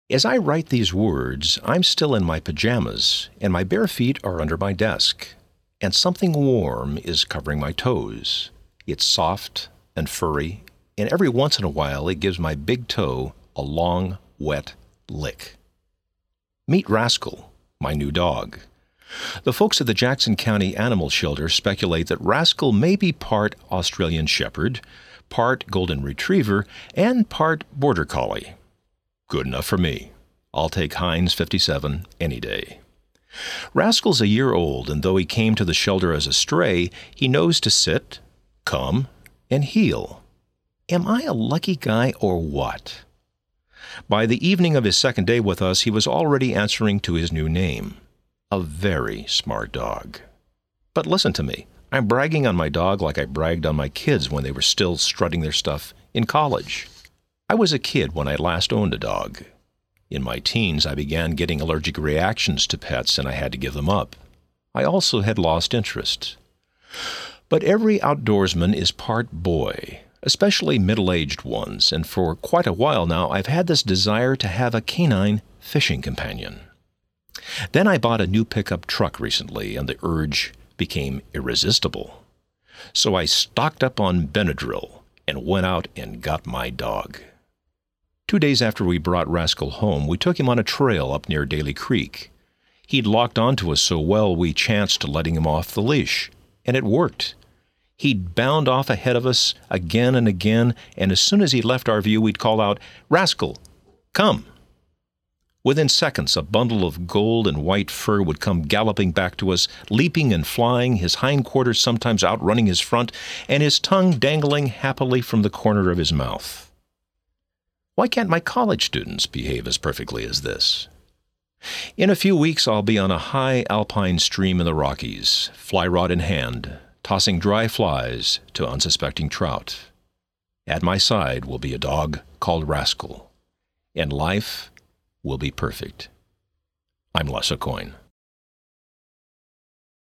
As I write these words, I'm still in my pajamas, and my bare feet are under my desk, and something warm is covering my toes. It's soft and furry, and every once in a while it gives my big toe a long, wet lick. Meet Rascal, my new dog. The folks at the Jackson County Animal Shelter speculate that Rascal may be part Australian Shepherd, part Golden Retriever, and part Border Collie. Good enough for me. I'll take Heinz 57 any day. Rascal's a year old, and though he came to the shelter as a stray, he knows to sit, come, and heel. Am I a lucky guy or what? By the evening of his second day with us, he was already answering to his new name. A very smart dog. But listen to me. I'm bragging on my dog like I bragged on my kids when they were still strutting their stuff in college. I was a kid when I last owned a dog. In my teens, I began getting allergic reactions to pets, and I had to give them up. I also had lost interest. But every outdoorsman is part boy, especially middle-aged ones, and for quite a while now I've had this desire to have a canine fishing companion. Then I bought a new pickup truck recently, and the urge became irresistible. So I stocked up on Benadryl and went out and got my dog. 2 days after we brought Rascal home, we took him on a trail up near Daly Creek. He'd locked onto us so well we chanced letting him off the leash, and it worked. He'd bound off ahead of us again and again, and as soon as he left our view, we'd call out, "Rascal, come!" Within seconds, a bundle of gold and white fur would come galloping back to us, leaping and flying, his hindquarters sometimes outrunning his front, and his tongue dangling happily from the corner of his mouth. Why can't my college students behave as perfectly as this? In a few weeks, I'll be on a high alpine stream in the Rockies, fly rod in hand, tossing dry flies to unsuspecting trout. At my side will be a dog called Rascal, and life will be perfect. I'm Les Aucoin.